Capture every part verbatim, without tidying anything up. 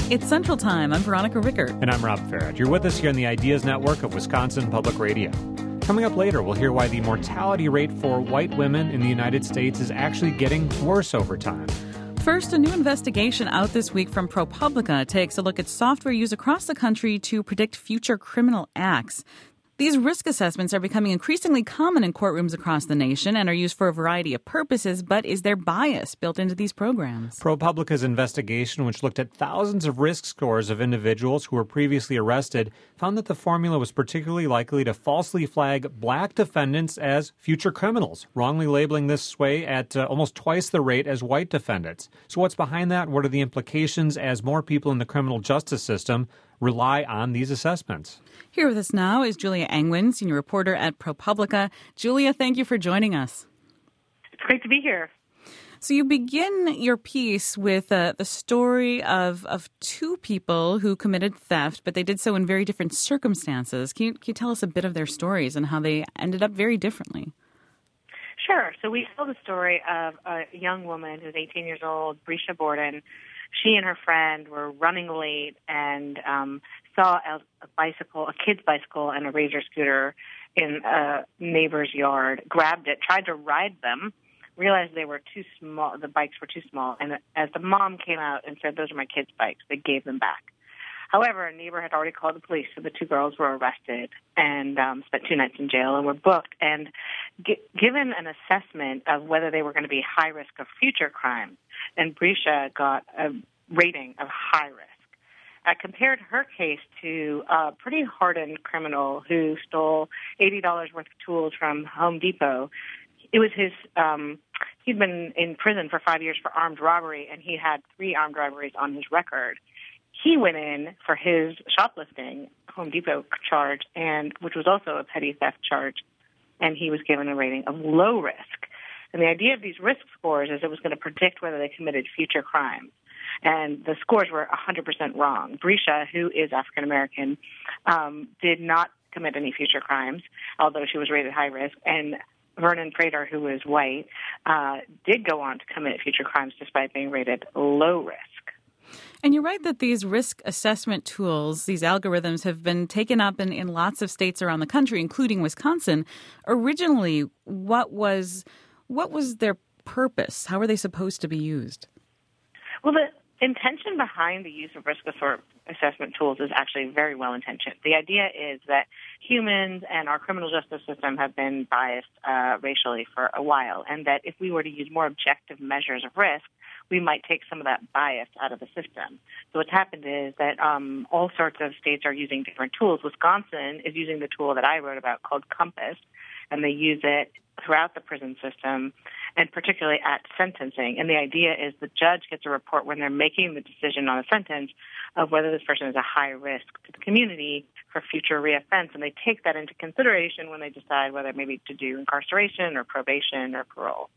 It's Central Time. I'm Veronica Rickert. And I'm Rob Farrett. You're with us here on the Ideas Network of Wisconsin Public Radio. Coming up later, we'll hear why the mortality rate for white women in the United States is actually getting worse over time. First, a new investigation out this week from ProPublica takes a look at software used across the country to predict future criminal acts. These risk assessments are becoming increasingly common in courtrooms across the nation and are used for a variety of purposes, but is there bias built into these programs? ProPublica's investigation, which looked at thousands of risk scores of individuals who were previously arrested, found that the formula was particularly likely to falsely flag black defendants as future criminals, wrongly labeling this sway at uh, almost twice the rate as white defendants. So what's behind that? What are the implications as more people in the criminal justice system rely on these assessments? Here with us now is Julia Angwin, senior reporter at ProPublica. Julia, thank you for joining us. It's great to be here. So you begin your piece with uh, the story of, of two people who committed theft, but they did so in very different circumstances. Can you, can you tell us a bit of their stories and how they ended up very differently? Sure. So we tell the story of a young woman who's eighteen years old, Brescia Borden. She and her friend were running late and um, saw a, a bicycle, a kid's bicycle and a Razor scooter in a neighbor's yard, grabbed it, tried to ride them, realized they were too small, the bikes were too small, and as the mom came out and said, "Those are my kids' bikes," they gave them back. However, a neighbor had already called the police, so the two girls were arrested and um, spent two nights in jail and were booked. And g- given an assessment of whether they were going to be high risk of future crimes, and Brescia got a rating of high risk. I compared her case to a pretty hardened criminal who stole eighty dollars worth of tools from Home Depot. It was his, um, he'd been in prison for five years for armed robbery, and he had three armed robberies on his record. He went in for his shoplifting Home Depot charge, and which was also a petty theft charge, and he was given a rating of low risk. And the idea of these risk scores is it was going to predict whether they committed future crimes. And the scores were one hundred percent wrong. Brescia, who is African American, um, did not commit any future crimes, although she was rated high risk. And Vernon Prater, who was white, uh, did go on to commit future crimes despite being rated low risk. And you're right that these risk assessment tools, these algorithms, have been taken up in, in lots of states around the country, including Wisconsin. Originally, what was what was their purpose? How were they supposed to be used? Well, the intention behind the use of risk assessment tools is actually very well intentioned. The idea is that humans and our criminal justice system have been biased uh, racially for a while, and that if we were to use more objective measures of risk, we might take some of that bias out of the system. So what's happened is that um, all sorts of states are using different tools. Wisconsin is using the tool that I wrote about called Compass, and they use it throughout the prison system, and particularly at sentencing. And the idea is the judge gets a report when they're making the decision on a sentence of whether this person is a high risk to the community for future reoffense, and they take that into consideration when they decide whether maybe to do incarceration or probation or parole.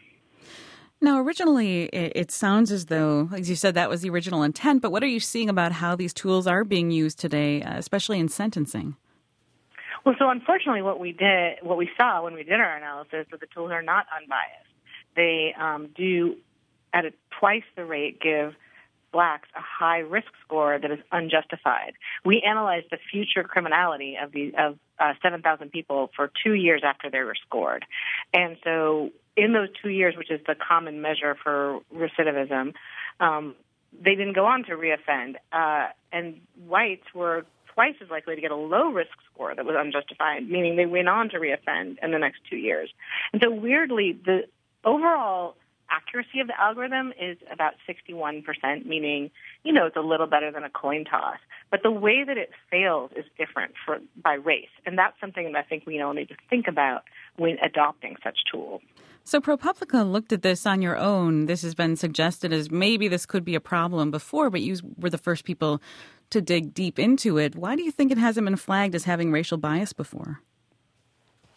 Now, originally, it sounds as though, as you said, that was the original intent, but what are you seeing about how these tools are being used today, especially in sentencing? Well, so unfortunately what we did, what we saw when we did our analysis, is that the tools are not unbiased. They um, do, at a twice the rate, give blacks a high risk score that is unjustified. We analyzed the future criminality of the of uh, seven thousand people for two years after they were scored. And so in those two years, which is the common measure for recidivism, um, they didn't go on to reoffend. Uh, and whites were twice as likely to get a low-risk score that was unjustified, meaning they went on to reoffend in the next two years. And so weirdly, the overall accuracy of the algorithm is about sixty-one percent, meaning, you know, it's a little better than a coin toss. But the way that it fails is different for, by race. And that's something that I think we all need to think about when adopting such tools. So ProPublica looked at this on your own. This has been suggested as maybe this could be a problem before, but you were the first people to dig deep into it. Why do you think it hasn't been flagged as having racial bias before?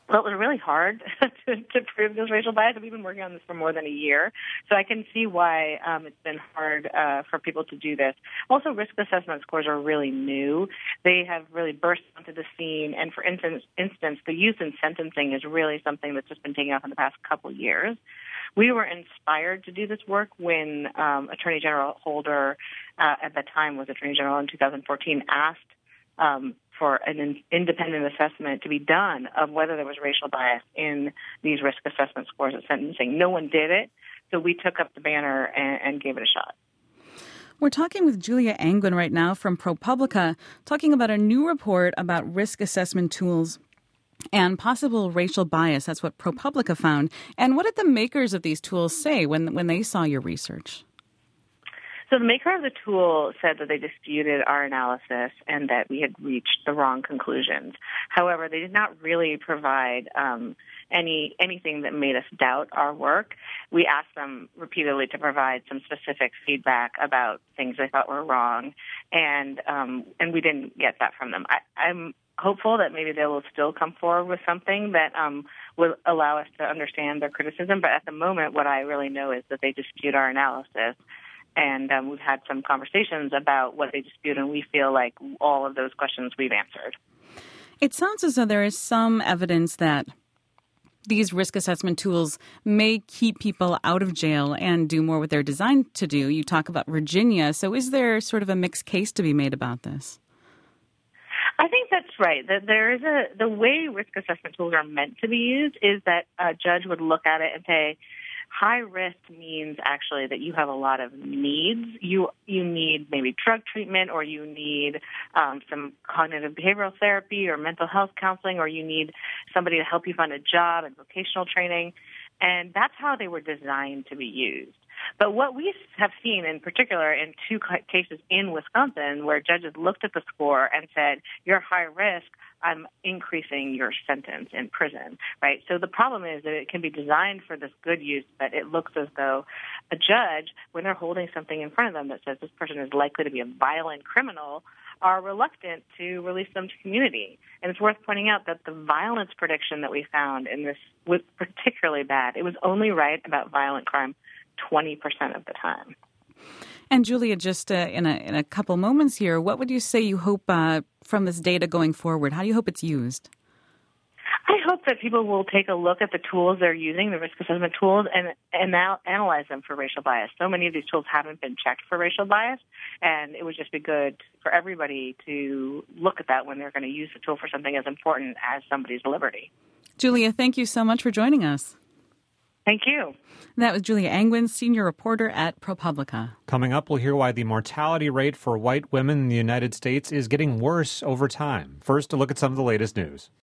Well, it was really hard to, to prove this racial bias. We've been working on this for more than a year, so I can see why um, it's been hard uh, for people to do this. Also, risk assessment scores are really new. They have really burst onto the scene, and for instance, instance, the use in sentencing is really something that's just been taking off in the past couple of years. We were inspired to do this work when um, Attorney General Holder, uh, at that time was Attorney General in two thousand fourteen, asked um, for an in- independent assessment to be done of whether there was racial bias in these risk assessment scores at sentencing. No one did it, so we took up the banner and, and gave it a shot. We're talking with Julia Angwin right now from ProPublica, talking about a new report about risk assessment tools and possible racial bias. That's what ProPublica found. And what did the makers of these tools say when when they saw your research? So the maker of the tool said that they disputed our analysis and that we had reached the wrong conclusions. However, they did not really provide um, any anything that made us doubt our work. We asked them repeatedly to provide some specific feedback about things they thought were wrong, and um, and we didn't get that from them. I, I'm hopeful that maybe they will still come forward with something that um, will allow us to understand their criticism. But at the moment, what I really know is that they dispute our analysis. And um, we've had some conversations about what they dispute, and we feel like all of those questions we've answered. It sounds as though there is some evidence that these risk assessment tools may keep people out of jail and do more what they're designed to do. You talk about Virginia. So is there sort of a mixed case to be made about this? I think that's right. That there is a the way risk assessment tools are meant to be used is that a judge would look at it and say, high risk means actually that you have a lot of needs. You you need maybe drug treatment, or you need um, some cognitive behavioral therapy or mental health counseling, or you need somebody to help you find a job and vocational training. And that's how they were designed to be used. But what we have seen in particular in two cases in Wisconsin where judges looked at the score and said, you're high risk, I'm increasing your sentence in prison, right? So the problem is that it can be designed for this good use, but it looks as though a judge, when they're holding something in front of them that says this person is likely to be a violent criminal, are reluctant to release them to community. And it's worth pointing out that the violence prediction that we found in this was particularly bad. It was only right about violent crime twenty percent of the time. And Julia, just uh, in a in a couple moments here, what would you say you hope uh, from this data going forward? How do you hope it's used? I hope that people will take a look at the tools they're using, the risk assessment tools, and and now analyze them for racial bias. So many of these tools haven't been checked for racial bias, and it would just be good for everybody to look at that when they're going to use the tool for something as important as somebody's liberty. Julia, thank you so much for joining us. Thank you. That was Julia Angwin, senior reporter at ProPublica. Coming up, we'll hear why the mortality rate for white women in the United States is getting worse over time. First, a look at some of the latest news.